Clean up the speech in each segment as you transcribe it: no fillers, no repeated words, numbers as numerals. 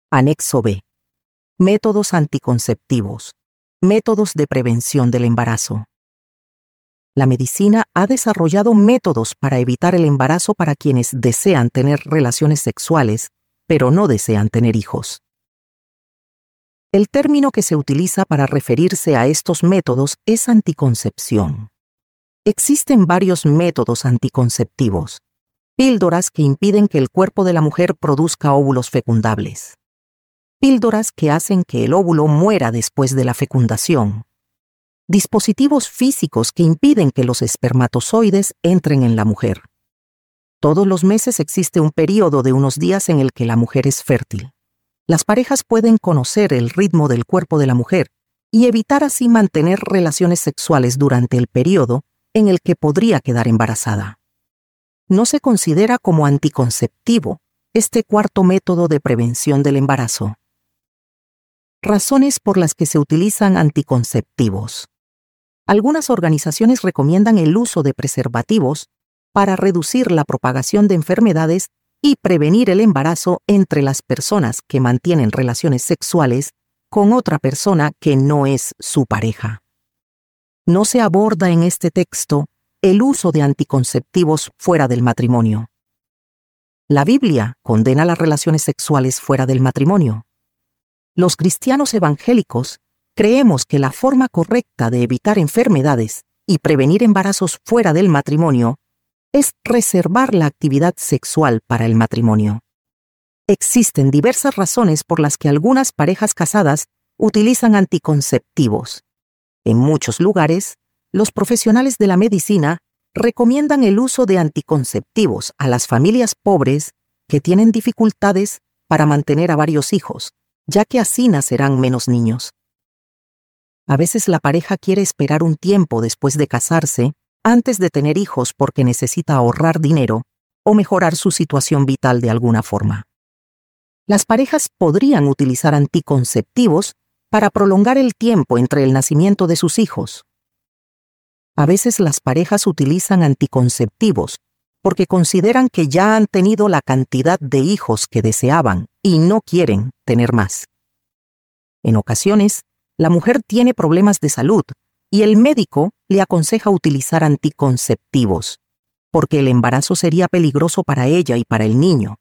Anexo B. Métodos anticonceptivos. Métodos de prevención del embarazo. La medicina ha desarrollado métodos para evitar el embarazo para quienes desean tener relaciones sexuales, pero no desean tener hijos. El término que se utiliza para referirse a estos métodos es anticoncepción. Existen varios métodos anticonceptivos, píldoras que impiden que el cuerpo de la mujer produzca óvulos fecundables, píldoras que hacen que el óvulo muera después de la fecundación, dispositivos físicos que impiden que los espermatozoides entren en la mujer. Todos los meses existe un periodo de unos días en el que la mujer es fértil. Las parejas pueden conocer el ritmo del cuerpo de la mujer y evitar así mantener relaciones sexuales durante el periodo en el que podría quedar embarazada. No se considera como anticonceptivo este cuarto método de prevención del embarazo. Razones por las que se utilizan anticonceptivos. Algunas organizaciones recomiendan el uso de preservativos para reducir la propagación de enfermedades y prevenir el embarazo entre las personas que mantienen relaciones sexuales con otra persona que no es su pareja. No se aborda en este texto el uso de anticonceptivos fuera del matrimonio. La Biblia condena las relaciones sexuales fuera del matrimonio. Los cristianos evangélicos creemos que la forma correcta de evitar enfermedades y prevenir embarazos fuera del matrimonio es reservar la actividad sexual para el matrimonio. Existen diversas razones por las que algunas parejas casadas utilizan anticonceptivos. En muchos lugares, los profesionales de la medicina recomiendan el uso de anticonceptivos a las familias pobres que tienen dificultades para mantener a varios hijos, ya que así nacerán menos niños. A veces la pareja quiere esperar un tiempo después de casarse antes de tener hijos porque necesita ahorrar dinero o mejorar su situación vital de alguna forma. Las parejas podrían utilizar anticonceptivos para prolongar el tiempo entre el nacimiento de sus hijos. A veces las parejas utilizan anticonceptivos porque consideran que ya han tenido la cantidad de hijos que deseaban y no quieren tener más. En ocasiones, la mujer tiene problemas de salud y el médico le aconseja utilizar anticonceptivos, porque el embarazo sería peligroso para ella y para el niño.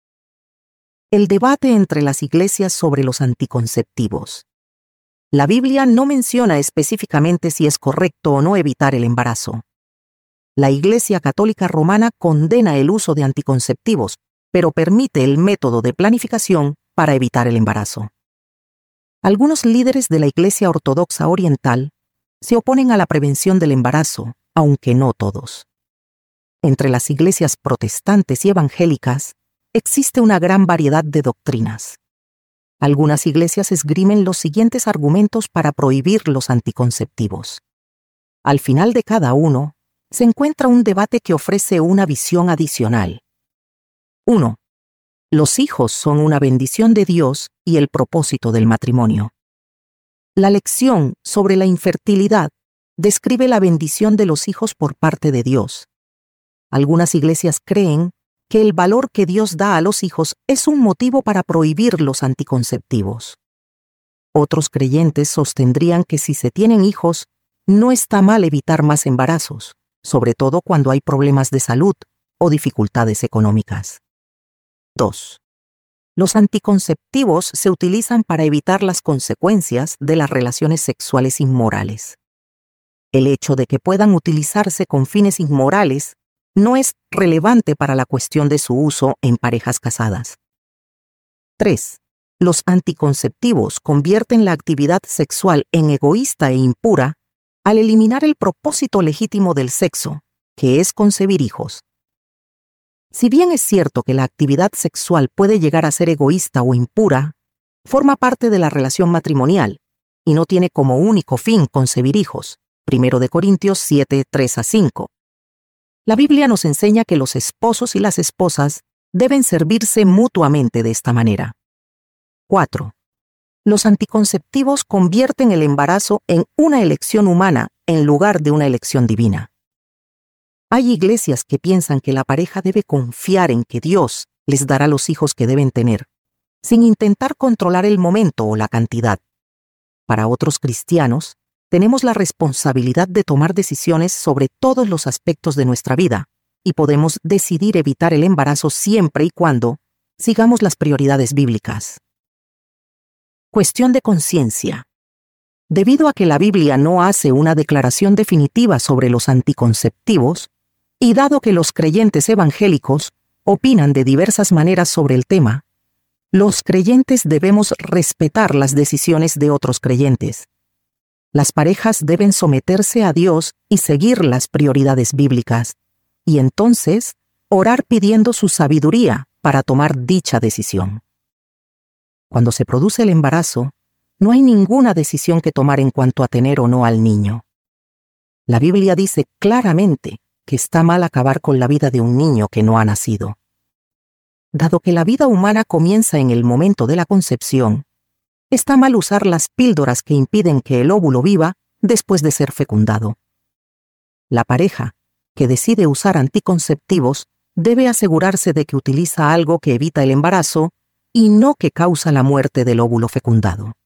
El debate entre las iglesias sobre los anticonceptivos. La Biblia no menciona específicamente si es correcto o no evitar el embarazo. La Iglesia Católica Romana condena el uso de anticonceptivos, pero permite el método de planificación para evitar el embarazo. Algunos líderes de la Iglesia Ortodoxa Oriental se oponen a la prevención del embarazo, aunque no todos. Entre las iglesias protestantes y evangélicas existe una gran variedad de doctrinas. Algunas iglesias esgrimen los siguientes argumentos para prohibir los anticonceptivos. Al final de cada uno, se encuentra un debate que ofrece una visión adicional. 1. Los hijos son una bendición de Dios y el propósito del matrimonio. La lección sobre la infertilidad describe la bendición de los hijos por parte de Dios. Algunas iglesias creen que el valor que Dios da a los hijos es un motivo para prohibir los anticonceptivos. Otros creyentes sostendrían que si se tienen hijos, no está mal evitar más embarazos, sobre todo cuando hay problemas de salud o dificultades económicas. 2. Los anticonceptivos se utilizan para evitar las consecuencias de las relaciones sexuales inmorales. El hecho de que puedan utilizarse con fines inmorales no es relevante para la cuestión de su uso en parejas casadas. 3. Los anticonceptivos convierten la actividad sexual en egoísta e impura al eliminar el propósito legítimo del sexo, que es concebir hijos. Si bien es cierto que la actividad sexual puede llegar a ser egoísta o impura, forma parte de la relación matrimonial y no tiene como único fin concebir hijos. 1 Corintios 7, 3-5. La Biblia nos enseña que los esposos y las esposas deben servirse mutuamente de esta manera. 4. Los anticonceptivos convierten el embarazo en una elección humana en lugar de una elección divina. Hay iglesias que piensan que la pareja debe confiar en que Dios les dará los hijos que deben tener, sin intentar controlar el momento o la cantidad. Para otros cristianos, tenemos la responsabilidad de tomar decisiones sobre todos los aspectos de nuestra vida y podemos decidir evitar el embarazo siempre y cuando sigamos las prioridades bíblicas. Cuestión de conciencia. Debido a que la Biblia no hace una declaración definitiva sobre los anticonceptivos, y dado que los creyentes evangélicos opinan de diversas maneras sobre el tema, los creyentes debemos respetar las decisiones de otros creyentes. Las parejas deben someterse a Dios y seguir las prioridades bíblicas, y entonces orar pidiendo su sabiduría para tomar dicha decisión. Cuando se produce el embarazo, no hay ninguna decisión que tomar en cuanto a tener o no al niño. La Biblia dice claramente que está mal acabar con la vida de un niño que no ha nacido. Dado que la vida humana comienza en el momento de la concepción, está mal usar las píldoras que impiden que el óvulo viva después de ser fecundado. La pareja que decide usar anticonceptivos debe asegurarse de que utiliza algo que evita el embarazo y no que causa la muerte del óvulo fecundado.